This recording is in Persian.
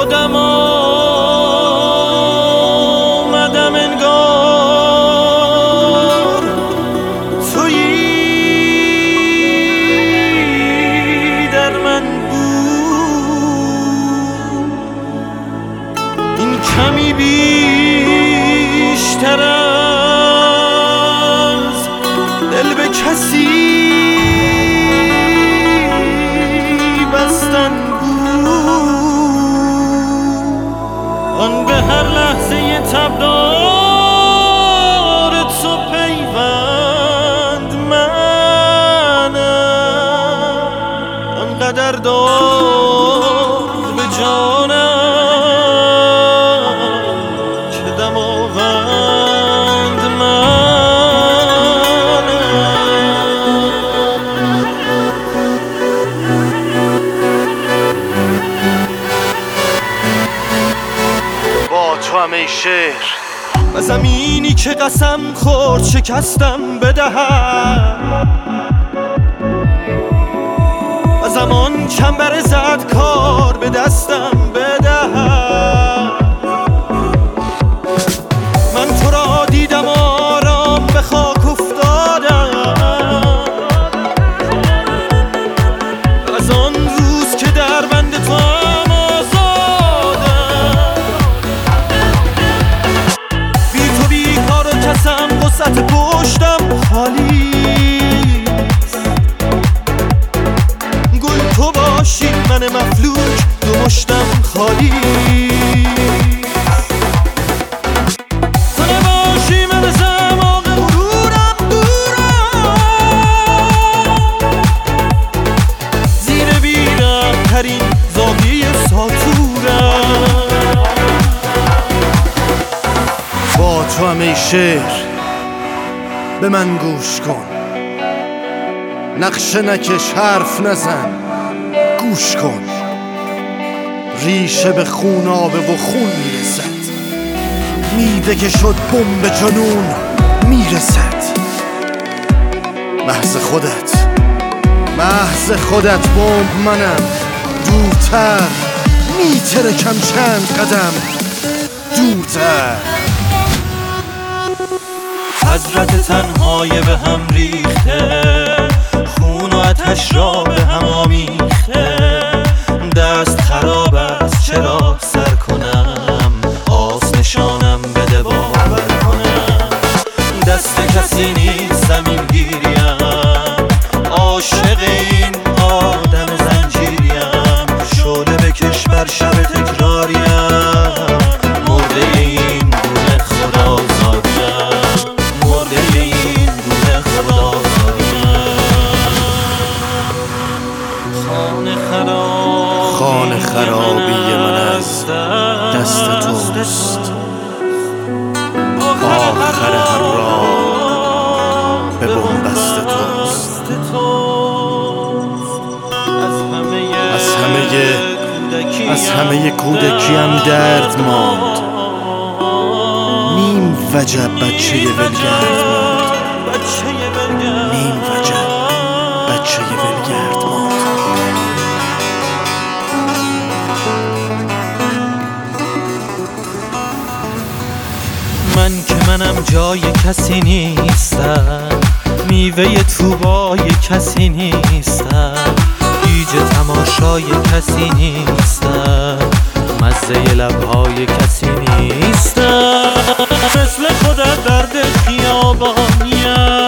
خودم آمدم انگار تویی در من بود. این کمی بیشتر از دل به کسی بستن آن به هر لحظه تبدار تو پیوند منم آنقدر دار به جانم که دماوند منم. با تو همه شعر و زمینی که قسم خورد شکستم بدهم و زمان چنبر زد کار به دستم بدهم. من تو را دیدم آرام به خاک افتادم از آن روز که در بند تو قصت پشتم خالیست. گل تو باشی من مفلوک دو مشتم خالیست. تو نباشی من زماغ غرورم دورم زیر بیرم ترین زاویه ساتورم. با تو همه شعر به من گوش کن، نقشه نکش حرف نزن گوش کن. ریشه به خونابه و خون میرسد، میده که شد بمب جنون میرسد. محض خودت بمب منم، دورتر میترکم چند قدم دورتر. حضرت تنهای به هم ریخته، خون و آتش را به هم آمیخته. دست خراب است چرا سر کنم، آس نشانم بده باور کنم. دست کسی نیست زمین گیریم، عاشق این آدم زنجیریم. شعله بکش بر شب تکراریم، مرده این گونه خدا زادیم. خانه خرابی من از دست توست، آخر هر راه به بنبست توست. از همه کودکیم درد ماند، نیم وجب بچه ولگرد ماند. نیم وجب بچه ولگرد ماند. من که منم جای کسی نیستم، میوه توبای کسی نیستم، گیج تماشای کسی نیستم، مزه لبهای کسی نیستم. مثل خودت درد خیابانیم،